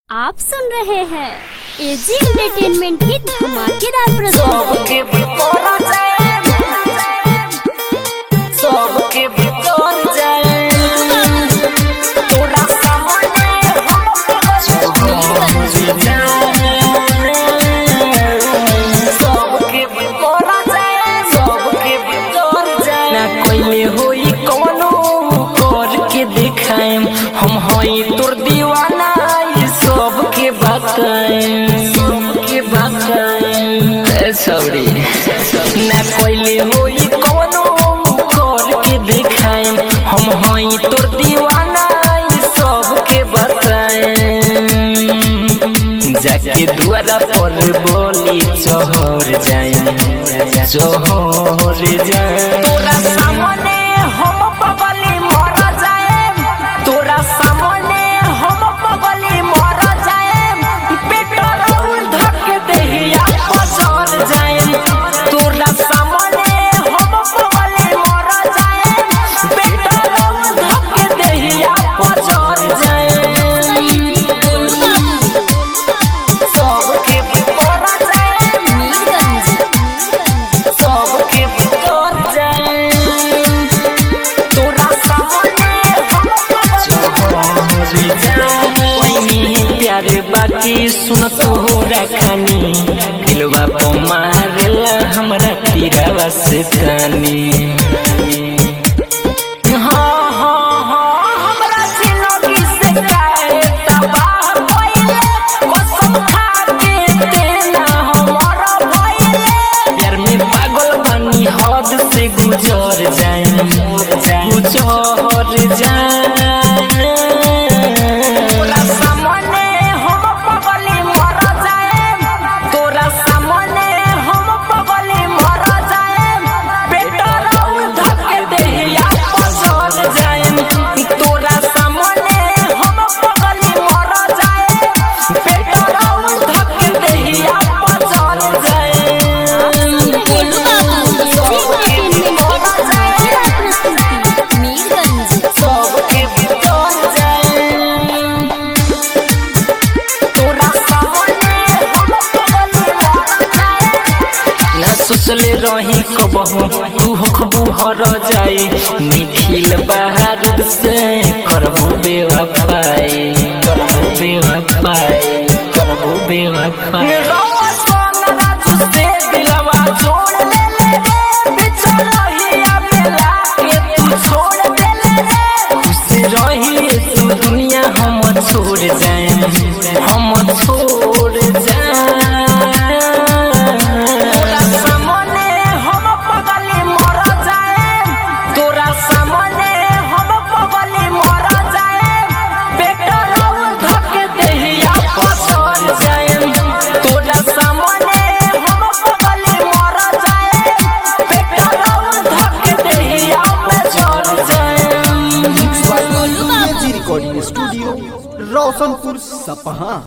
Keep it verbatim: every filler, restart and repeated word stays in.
आप सुन रहे हैं एजी एंटरटेनमेंट की धमाकेदार प्रस्तुति। हम हई तोर दीवाना सबके बताएं सबके बताएं सॉरी ना कोई होई कोनो करके दिखाएं हम हई तोर दीवाना सबके बताएं जाके द्वारा पर बोली चोहर जाए चोहर जाए तोरा सामने हम पगली मर जाए तोरा सामने हम पगली मर जाए पेट्रोल धक देहिया पसर जाए तोरा सामने हम पगली मर जाए पेट्रोल धक देहिया पसर जाए सबके बितर जाए सबके बितर जाए तोरा सामने प्यारे बाकी सुन तोरा खानी दिलवा को मारेला हमरा तीरवा से तानी हाँ हाँ हाँ हमरा जिंदगी से काहे तबाह भइले कसम खा के देना हमरा भइले प्यार में पागल बनी हद से गुजर जाए गुजर जाए सोचले रही कबहू तू हखबू हर जाई निखिल बाहर से करबू बेवफाई करबू बेवफाई करबू बेवफाई से दिलवा छोड़ देले बिछड़ रही अकेला के तू छोड़ देले खुशी रही तू दुनिया हम छोड़ जाए हम छोड़ जाए स्टूडियो रोशनपुर सपहा।